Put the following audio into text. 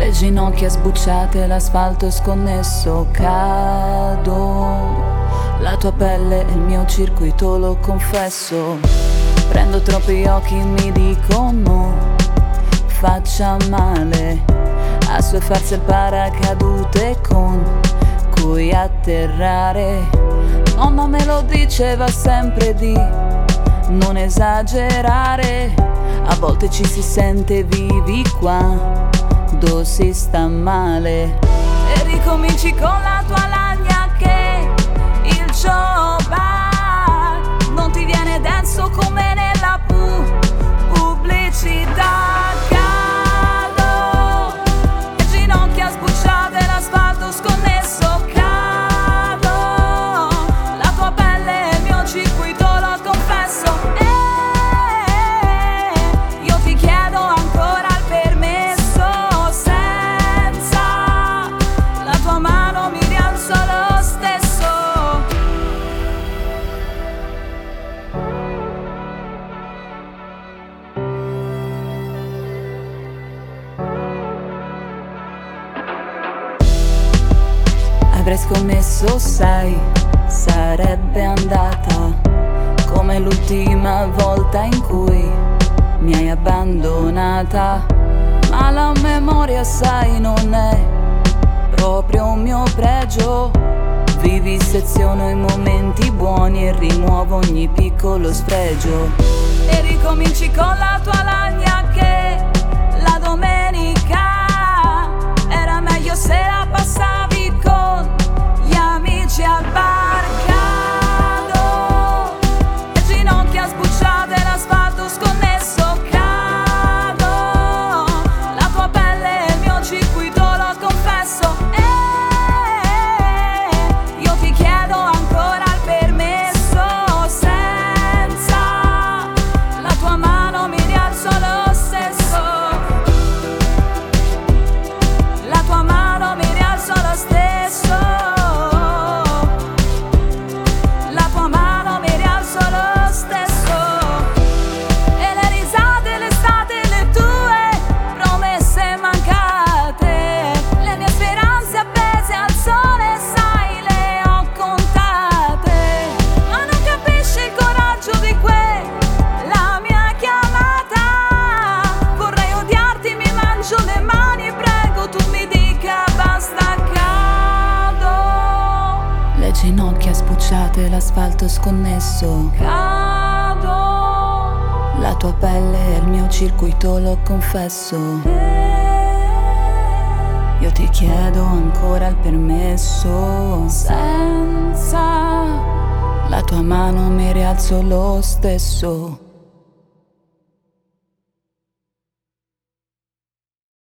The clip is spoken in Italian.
Le ginocchia sbucciate, l'asfalto sconnesso, cado. La tua pelle è il mio circuito, lo confesso. Prendo troppi occhi, mi dicono faccia male. Assuefarsi al paracadute con cui atterrare. Nonna me lo diceva sempre di non esagerare. A volte ci si sente vivi quando si sta male. E ricominci con la tua lagna che il Joe non ti viene denso come nella pubblicità. Cado e ginocchia sbucciate, l'asfalto sconnesso, cado. La tua pelle è il mio circuito, lo confesso. Io ti chiedo ancora il permesso, senza la tua mano mi rialzo lo stesso. Avrei scommesso, sai, sarebbe andata come l'ultima volta in cui mi hai abbandonata. Ma la memoria, sai, non è proprio un mio pregio. Viviseziono i momenti buoni e rimuovo ogni piccolo sfregio. E ricominci con la tua lagna che la domenica era meglio se la passavi con gli amici al bar. Cado e ginocchia sbucciate, l'asfalto sconnesso, cado. La tua pelle è il mio circuito, lo confesso. Io ti chiedo ancora il permesso, senza la tua mano mi rialzo lo stesso. La tua mano mi rialzo lo stesso. La tua mano mi rialzo lo stesso. E le risate, l'estate, le tue promesse mancate, le mie speranze appese al sole, sai, le ho contate. Ma non capisci il coraggio di quella mia chiamata. Vorrei odiarti, mi mangio le mani e prego tu mi dica basta. Cado, le ginocchia sbucciate, l'asfalto sconnesso, cado. La tua pelle è il mio circuito, lo confesso. Io ti chiedo ancora il permesso, senza la tua mano mi rialzo lo stesso.